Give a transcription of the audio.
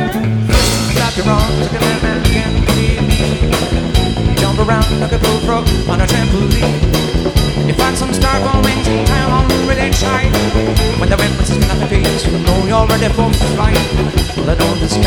Slap your arms like a madman can believe. Jump around like a bullfrog on a trampoline. You find some styrofoam wings in town on really tight. When the wind is nothing peace, you know you're ready for flight. Well, I know this